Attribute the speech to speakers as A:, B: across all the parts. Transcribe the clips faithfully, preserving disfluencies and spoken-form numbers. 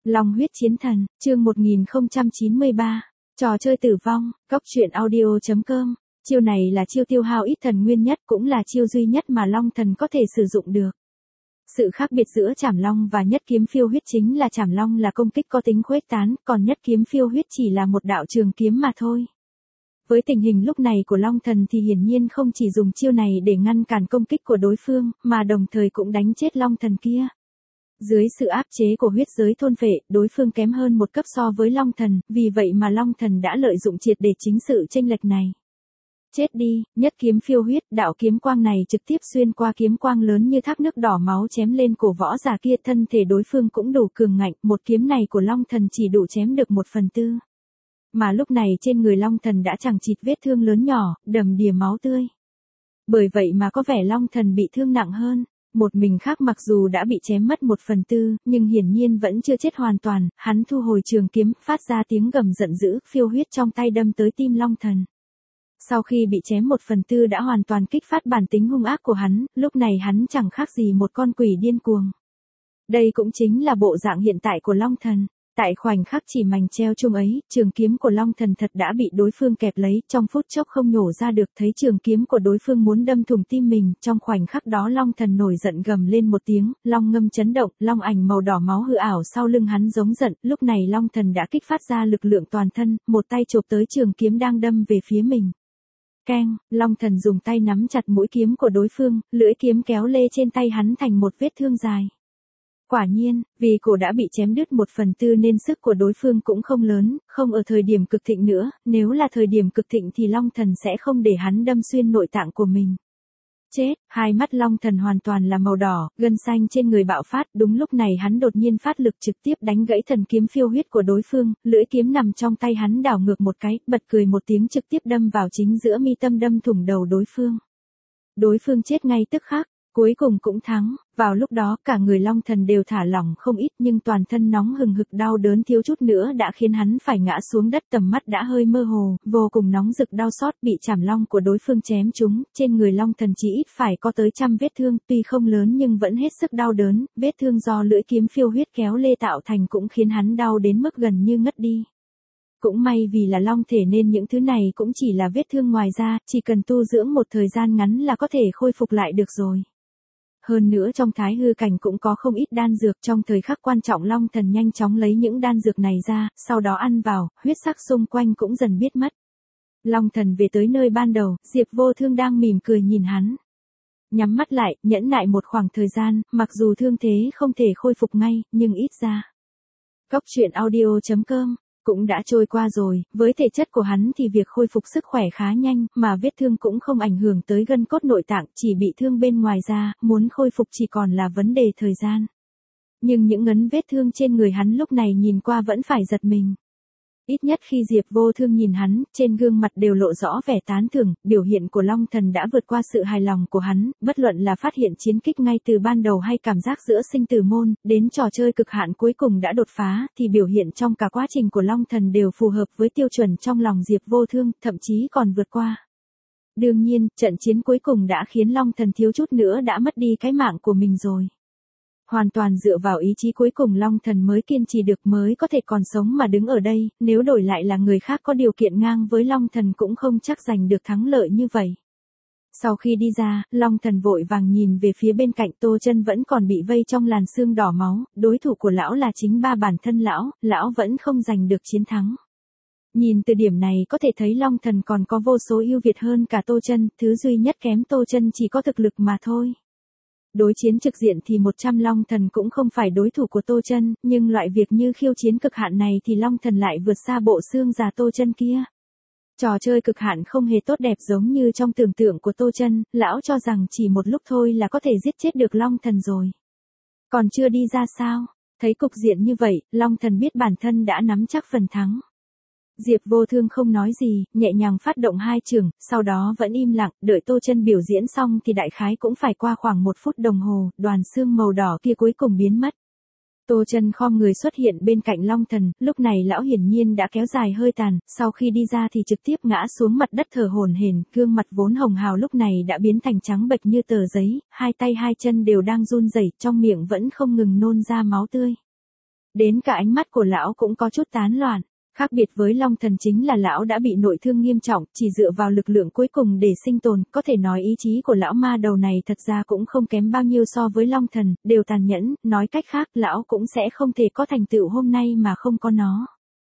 A: Long huyết chiến thần, chương một nghìn không trăm chín mươi ba, trò chơi tử vong, góc truyện audio chấm com. Chiêu này là chiêu tiêu hao ít thần nguyên nhất, cũng là chiêu duy nhất mà Long thần có thể sử dụng được. Sự khác biệt giữa Trảm Long và Nhất Kiếm Phiêu Huyết chính là Trảm Long là công kích có tính khuếch tán, còn Nhất Kiếm Phiêu Huyết chỉ là một đạo trường kiếm mà thôi. Với tình hình lúc này của Long thần thì hiển nhiên không chỉ dùng chiêu này để ngăn cản công kích của đối phương, mà đồng thời cũng đánh chết Long thần kia. Dưới sự áp chế của huyết giới thôn phệ, đối phương kém hơn một cấp so với Long thần, vì vậy mà Long thần đã lợi dụng triệt để chính sự chênh lệch này. Chết đi, Nhất Kiếm Phiêu Huyết, đạo kiếm quang này trực tiếp xuyên qua kiếm quang lớn như thác nước đỏ máu chém lên cổ võ giả kia, thân thể đối phương cũng đủ cường ngạnh, một kiếm này của Long thần chỉ đủ chém được một phần tư. Mà lúc này trên người Long thần đã chẳng chịt vết thương lớn nhỏ, đầm đìa máu tươi. Bởi vậy mà có vẻ Long thần bị thương nặng hơn. Một mình khác mặc dù đã bị chém mất một phần tư, nhưng hiển nhiên vẫn chưa chết hoàn toàn, hắn thu hồi trường kiếm, phát ra tiếng gầm giận dữ, phiêu huyết trong tay đâm tới tim Long thần. Sau khi bị chém một phần tư đã hoàn toàn kích phát bản tính hung ác của hắn, lúc này hắn chẳng khác gì một con quỷ điên cuồng. Đây cũng chính là bộ dạng hiện tại của Long thần. Tại khoảnh khắc chỉ mảnh treo chung ấy, trường kiếm của Long thần thật đã bị đối phương kẹp lấy, trong phút chốc không nhổ ra được, thấy trường kiếm của đối phương muốn đâm thủng tim mình, trong khoảnh khắc đó Long thần nổi giận gầm lên một tiếng, long ngâm chấn động, long ảnh màu đỏ máu hư ảo sau lưng hắn giống giận, lúc này Long thần đã kích phát ra lực lượng toàn thân, một tay chộp tới trường kiếm đang đâm về phía mình. Keng, Long thần dùng tay nắm chặt mũi kiếm của đối phương, lưỡi kiếm kéo lê trên tay hắn thành một vết thương dài. Quả nhiên, vì cổ đã bị chém đứt một phần tư nên sức của đối phương cũng không lớn, không ở thời điểm cực thịnh nữa, nếu là thời điểm cực thịnh thì Long thần sẽ không để hắn đâm xuyên nội tạng của mình. Chết, hai mắt Long thần hoàn toàn là màu đỏ, gân xanh trên người bạo phát, đúng lúc này hắn đột nhiên phát lực trực tiếp đánh gãy thần kiếm phiêu huyết của đối phương, lưỡi kiếm nằm trong tay hắn đảo ngược một cái, bật cười một tiếng trực tiếp đâm vào chính giữa mi tâm, đâm thủng đầu đối phương. Đối phương chết ngay tức khắc. Cuối cùng cũng thắng, vào lúc đó cả người Long thần đều thả lỏng không ít, nhưng toàn thân nóng hừng hực đau đớn thiếu chút nữa đã khiến hắn phải ngã xuống đất, tầm mắt đã hơi mơ hồ, vô cùng nóng rực đau xót, bị chảm long của đối phương chém trúng, trên người Long thần chỉ ít phải có tới trăm vết thương, tuy không lớn nhưng vẫn hết sức đau đớn, vết thương do lưỡi kiếm phiêu huyết kéo lê tạo thành cũng khiến hắn đau đến mức gần như ngất đi. Cũng may vì là long thể nên những thứ này cũng chỉ là vết thương ngoài da, chỉ cần tu dưỡng một thời gian ngắn là có thể khôi phục lại được rồi. Hơn nữa trong thái hư cảnh cũng có không ít đan dược, trong thời khắc quan trọng Long thần nhanh chóng lấy những đan dược này ra, sau đó ăn vào, huyết sắc xung quanh cũng dần biết mất. Long thần về tới nơi ban đầu, Diệp Vô Thương đang mỉm cười nhìn hắn. Nhắm mắt lại, nhẫn nại một khoảng thời gian, mặc dù thương thế không thể khôi phục ngay, nhưng ít ra. Góc truyện audio chấm com cũng đã trôi qua rồi, với thể chất của hắn thì việc khôi phục sức khỏe khá nhanh, mà vết thương cũng không ảnh hưởng tới gân cốt nội tạng, chỉ bị thương bên ngoài da, muốn khôi phục chỉ còn là vấn đề thời gian. Nhưng những ngấn vết thương trên người hắn lúc này nhìn qua vẫn phải giật mình. Ít nhất khi Diệp Vô Thương nhìn hắn, trên gương mặt đều lộ rõ vẻ tán thưởng, biểu hiện của Long thần đã vượt qua sự hài lòng của hắn, bất luận là phát hiện chiến kích ngay từ ban đầu hay cảm giác giữa sinh tử môn, đến trò chơi cực hạn cuối cùng đã đột phá, thì biểu hiện trong cả quá trình của Long thần đều phù hợp với tiêu chuẩn trong lòng Diệp Vô Thương, thậm chí còn vượt qua. Đương nhiên, trận chiến cuối cùng đã khiến Long thần thiếu chút nữa đã mất đi cái mạng của mình rồi. Hoàn toàn dựa vào ý chí cuối cùng Long thần mới kiên trì được, mới có thể còn sống mà đứng ở đây, nếu đổi lại là người khác có điều kiện ngang với Long thần cũng không chắc giành được thắng lợi như vậy. Sau khi đi ra, Long thần vội vàng nhìn về phía bên cạnh, Tô Chân vẫn còn bị vây trong làn sương đỏ máu, đối thủ của lão là chính ba bản thân lão, lão vẫn không giành được chiến thắng. Nhìn từ điểm này có thể thấy Long thần còn có vô số ưu việt hơn cả Tô Chân, thứ duy nhất kém Tô Chân chỉ có thực lực mà thôi. Đối chiến trực diện thì một trăm Long thần cũng không phải đối thủ của Tô Chân, nhưng loại việc như khiêu chiến cực hạn này thì Long thần lại vượt xa bộ xương già Tô Chân kia. Trò chơi cực hạn không hề tốt đẹp giống như trong tưởng tượng của Tô Chân, lão cho rằng chỉ một lúc thôi là có thể giết chết được Long thần rồi. Còn chưa đi ra sao? Thấy cục diện như vậy, Long thần biết bản thân đã nắm chắc phần thắng. Diệp Vô Thương không nói gì, nhẹ nhàng phát động hai chưởng, sau đó vẫn im lặng, đợi Tô Chân biểu diễn xong thì đại khái cũng phải qua khoảng một phút đồng hồ, đoàn xương màu đỏ kia cuối cùng biến mất. Tô Chân khom người xuất hiện bên cạnh Long thần, lúc này lão hiển nhiên đã kéo dài hơi tàn, sau khi đi ra thì trực tiếp ngã xuống mặt đất thở hổn hển, gương mặt vốn hồng hào lúc này đã biến thành trắng bệch như tờ giấy, hai tay hai chân đều đang run rẩy, trong miệng vẫn không ngừng nôn ra máu tươi. đến cả ánh mắt của lão cũng có chút tán loạn. Khác biệt với Long Thần chính là lão đã bị nội thương nghiêm trọng, chỉ dựa vào lực lượng cuối cùng để sinh tồn, có thể nói ý chí của lão ma đầu này thật ra cũng không kém bao nhiêu so với Long Thần, đều tàn nhẫn, nói cách khác, lão cũng sẽ không thể có thành tựu hôm nay mà không có nó.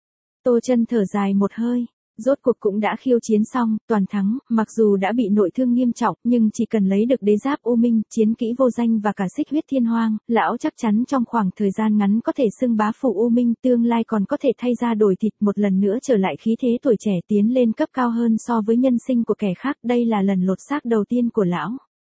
A: Tô Chân thở dài một hơi. Rốt cuộc cũng đã khiêu chiến xong, toàn thắng, mặc dù đã bị nội thương nghiêm trọng, nhưng chỉ cần lấy được đế giáp U Minh, chiến kỹ vô danh và cả xích huyết thiên hoang, lão chắc chắn trong khoảng thời gian ngắn có thể xưng bá phủ U Minh, tương lai còn có thể thay ra đổi thịt một lần nữa trở lại khí thế tuổi trẻ tiến lên cấp cao hơn so với nhân sinh của kẻ khác, đây là lần lột xác đầu tiên của lão.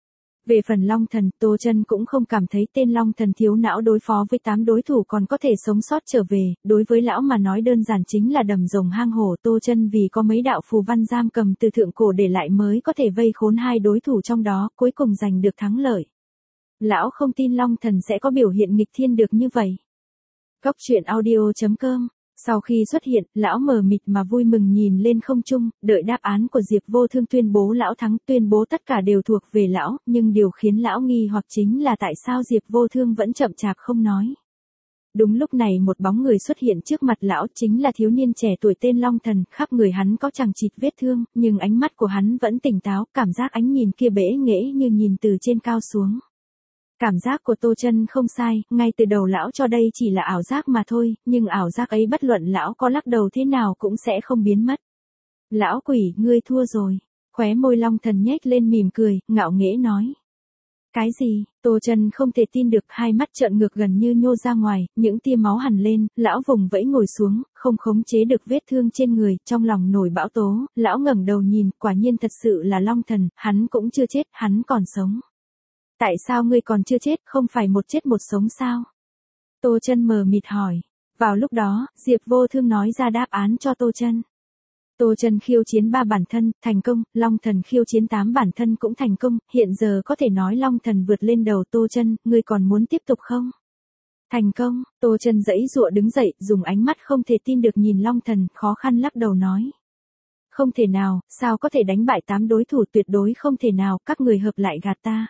A: Về phần Long Thần, Tô Chân cũng không cảm thấy tên Long Thần thiếu não đối phó với tám đối thủ còn có thể sống sót trở về, đối với lão mà nói đơn giản chính là đầm rồng hang hổ. Tô Chân vì có mấy đạo phù văn giam cầm từ thượng cổ để lại mới có thể vây khốn hai đối thủ trong đó, cuối cùng giành được thắng lợi. Lão không tin Long Thần sẽ có biểu hiện nghịch thiên được như vậy. Góc truyện audio chấm com. Sau khi xuất hiện, lão mờ mịt mà vui mừng nhìn lên không trung, đợi đáp án của Diệp Vô Thương tuyên bố lão thắng, tuyên bố tất cả đều thuộc về lão, nhưng điều khiến lão nghi hoặc chính là tại sao Diệp Vô Thương vẫn chậm chạp không nói. Đúng lúc này một bóng người xuất hiện trước mặt lão, chính là thiếu niên trẻ tuổi tên Long Thần, khắp người hắn có chằng chịt vết thương, nhưng ánh mắt của hắn vẫn tỉnh táo, cảm giác ánh nhìn kia bẽ nghễ như nhìn từ trên cao xuống. Cảm giác của Tô Chân không sai, ngay từ đầu lão cho đây chỉ là ảo giác mà thôi, nhưng ảo giác ấy bất luận lão có lắc đầu thế nào cũng sẽ không biến mất. Lão quỷ, ngươi thua rồi. Khóe môi Long Thần nhếch lên mỉm cười, ngạo nghễ nói. Cái gì? Tô Chân không thể tin được, hai mắt trợn ngược gần như nhô ra ngoài, những tia máu hằn lên, lão vùng vẫy ngồi xuống, không khống chế được vết thương trên người, trong lòng nổi bão tố, lão ngẩng đầu nhìn, quả nhiên thật sự là Long Thần, hắn cũng chưa chết, hắn còn sống. Tại sao ngươi còn chưa chết, không phải một chết một sống sao? Tô Chân mờ mịt hỏi. Vào lúc đó, Diệp Vô Thương nói ra đáp án cho Tô Chân. Tô Chân khiêu chiến ba bản thân, thành công, Long Thần khiêu chiến tám bản thân cũng thành công, hiện giờ có thể nói Long Thần vượt lên đầu Tô Chân, ngươi còn muốn tiếp tục không? Thành công, Tô Chân giãy giụa đứng dậy, dùng ánh mắt không thể tin được nhìn Long Thần, khó khăn lắc đầu nói. Không thể nào, sao có thể đánh bại tám đối thủ, tuyệt đối không thể nào, các người hợp lại gạt ta.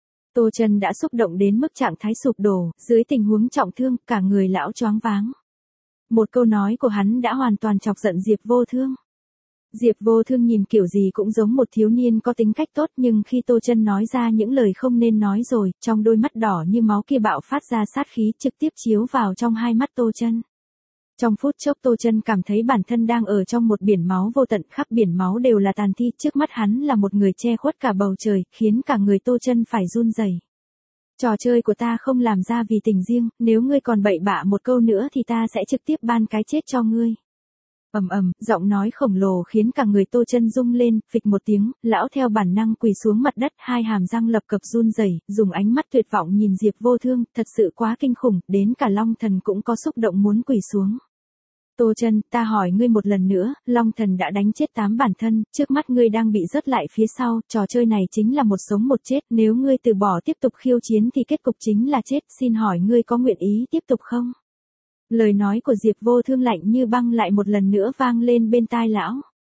A: Tô Chân đã xúc động đến mức trạng thái sụp đổ, dưới tình huống trọng thương, cả người lão choáng váng. Một câu nói của hắn đã hoàn toàn chọc giận Diệp Vô Thương. Diệp Vô Thương nhìn kiểu gì cũng giống một thiếu niên có tính cách tốt, nhưng khi Tô Chân nói ra những lời không nên nói rồi, trong đôi mắt đỏ như máu kia bạo phát ra sát khí, trực tiếp chiếu vào trong hai mắt Tô Chân. Trong phút chốc Tô Chân cảm thấy bản thân đang ở trong một biển máu vô tận, khắp biển máu đều là tàn thi, trước mắt hắn là một người che khuất cả bầu trời, khiến cả người Tô Chân phải run rẩy. Trò chơi của ta không làm ra vì tình riêng, nếu ngươi còn bậy bạ một câu nữa thì ta sẽ trực tiếp ban cái chết cho ngươi. Ầm ầm, giọng nói khổng lồ khiến cả người Tô Chân rung lên, phịch một tiếng, lão theo bản năng quỳ xuống mặt đất, hai hàm răng lập cập run rẩy, dùng ánh mắt tuyệt vọng nhìn Diệp Vô Thương, thật sự quá kinh khủng, đến cả Long Thần cũng có xúc động muốn quỳ xuống. Tô Chân, ta hỏi ngươi một lần nữa, Long Thần đã đánh chết tám bản thân, trước mắt ngươi đang bị rớt lại phía sau, trò chơi này chính là một sống một chết, nếu ngươi từ bỏ tiếp tục khiêu chiến thì kết cục chính là chết, xin hỏi ngươi có nguyện ý tiếp tục không? Lời nói của Diệp Vô Thương lạnh như băng lại một lần nữa vang lên bên tai lão.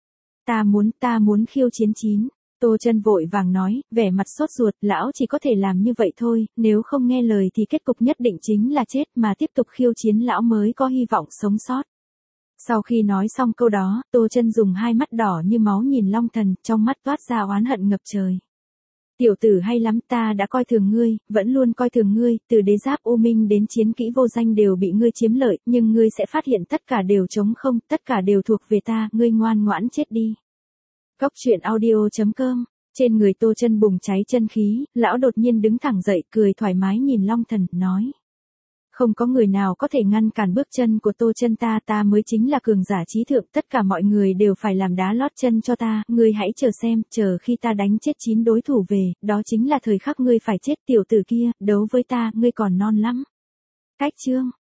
A: Ta muốn, ta muốn khiêu chiến chín. Tô Chân vội vàng nói, vẻ mặt sốt ruột, lão chỉ có thể làm như vậy thôi, nếu không nghe lời thì kết cục nhất định chính là chết, mà tiếp tục khiêu chiến lão mới có hy vọng sống sót. Sau khi nói xong câu đó, Tô Chân dùng hai mắt đỏ như máu nhìn Long Thần, trong mắt toát ra oán hận ngập trời. Tiểu tử hay lắm, ta đã coi thường ngươi, vẫn luôn coi thường ngươi, từ đế giáp U Minh đến chiến kỹ vô danh đều bị ngươi chiếm lợi, nhưng ngươi sẽ phát hiện tất cả đều trống không, tất cả đều thuộc về ta, ngươi ngoan ngoãn chết đi. Góc truyện audio chấm com. Trên người Tô Chân bùng cháy chân khí, lão đột nhiên đứng thẳng dậy, cười thoải mái nhìn Long Thần, nói. Không có người nào có thể ngăn cản bước chân của Tô Chân ta, ta mới chính là cường giả trí thượng, tất cả mọi người đều phải làm đá lót chân cho ta, ngươi hãy chờ xem, chờ khi ta đánh chết chín đối thủ về, đó chính là thời khắc ngươi phải chết, tiểu tử kia, đấu với ta, ngươi còn non lắm. Cách chương